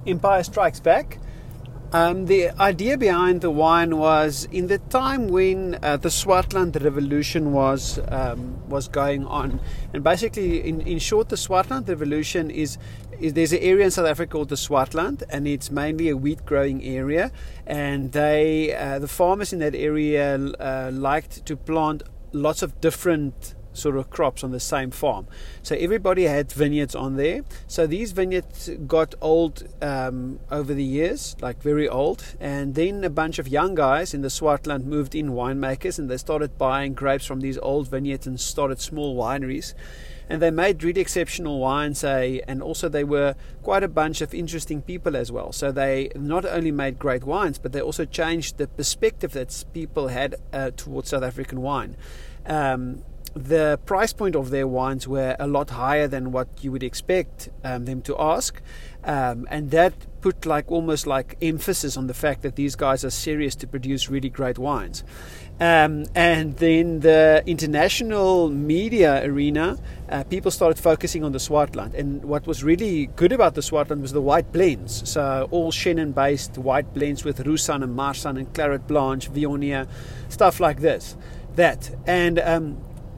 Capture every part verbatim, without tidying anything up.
Empire Strikes Back. Um, the idea behind the wine was in the time when uh, the Swartland Revolution was um, was going on, and basically, in, in short, the Swartland Revolution is, is there's an area in South Africa called the Swartland, and it's mainly a wheat growing area, and they uh, the farmers in that area uh, liked to plant lots of different sort of crops on the same farm. So everybody had vineyards on there. So these vineyards got old um, over the years, like very old. And then a bunch of young guys in the Swartland moved in, winemakers, and they started buying grapes from these old vineyards and started small wineries. And they made really exceptional wines, eh, and also they were quite a bunch of interesting people as well. So they not only made great wines, but they also changed the perspective that people had uh, towards South African wine. Um, The price point of their wines were a lot higher than what you would expect um, them to ask, um, and that put like almost like emphasis on the fact that these guys are serious to produce really great wines. Um, and then the international media arena, uh, people started focusing on the Swartland, and what was really good about the Swartland was the white blends. So all Chenin-based white blends with Roussanne and Marsanne and Claret Blanche, Viognier, stuff like this, that, and um,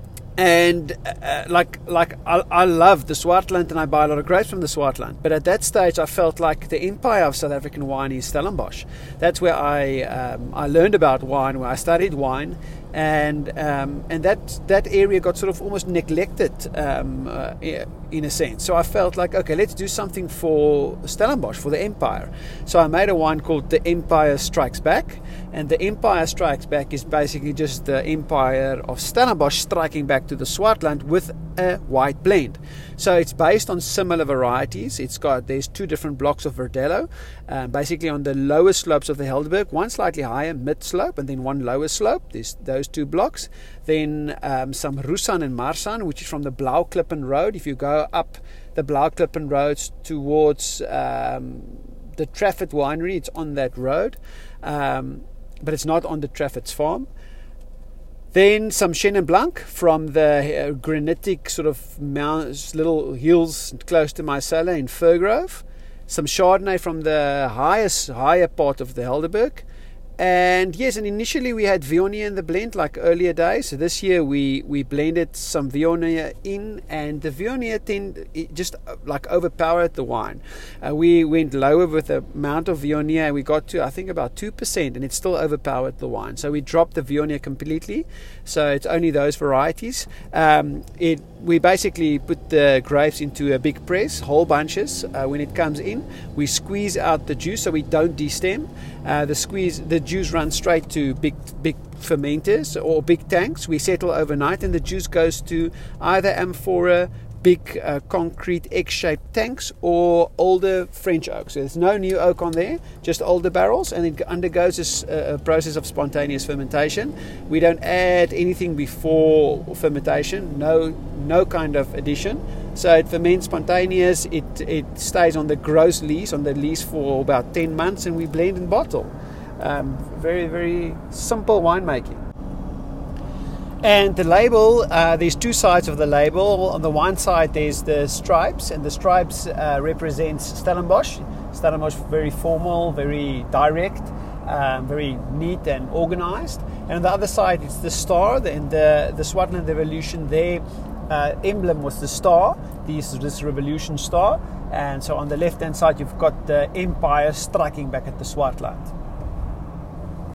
And uh, like like I, I love the Swartland, and I buy a lot of grapes from the Swartland. But at that stage, I felt like the empire of South African wine is Stellenbosch. That's where I um, I learned about wine, where I studied wine, and um, and that that area got sort of almost neglected um, uh, in a sense. So I felt like, okay, let's do something for Stellenbosch, for the empire. So I made a wine called The Empire Strikes Back. And The Empire Strikes Back is basically just the empire of Stellenbosch striking back to the Swartland with a white blend. So it's based on similar varieties. It's got, there's two different blocks of Verdelho, um, basically on the lower slopes of the Helderberg, one slightly higher mid slope and then one lower slope. There's those two blocks. Then um, some Roussanne and Marsanne, which is from the Blauklippen Road. If you go up the Blauklippen roads towards um, the Trafford Winery, it's on that road. Um, but it's not on the Trafford's farm. Then some Chenin Blanc from the uh, granitic sort of mountains, little hills close to Mycella in Firgrove. Some Chardonnay from the highest, higher part of the Helderberg. And yes, and initially we had Viognier in the blend like earlier days. So this year we, we blended some Viognier in, and the Viognier tend, it just like overpowered the wine. Uh, we went lower with the amount of Viognier, and we got to I think about two percent, and it still overpowered the wine. So we dropped the Viognier completely. So it's only those varieties. Um, it we basically put the grapes into a big press, whole bunches. Uh, when it comes in, we squeeze out the juice so we don't destem. Uh, the squeeze, the juice runs straight to big, big fermenters or big tanks. We settle overnight, and the juice goes to either amphora, big uh, concrete X-shaped tanks, or older French oak. So there's no new oak on there, just older barrels, and it undergoes this, uh, a process of spontaneous fermentation. We don't add anything before fermentation, no, no kind of addition. So it ferments spontaneous. It it stays on the gross lees, on the lees for about ten months, and we blend and bottle. Um, very, very simple winemaking. And the label, uh, there's two sides of the label. On the one side, there's the stripes, and the stripes uh, represents Stellenbosch. Stellenbosch, very formal, very direct, um, very neat and organized. And on the other side, it's the star, and the, the Swartland Revolution, their uh, emblem was the star, this, this revolution star. And so on the left-hand side, you've got the empire striking back at the Swartland.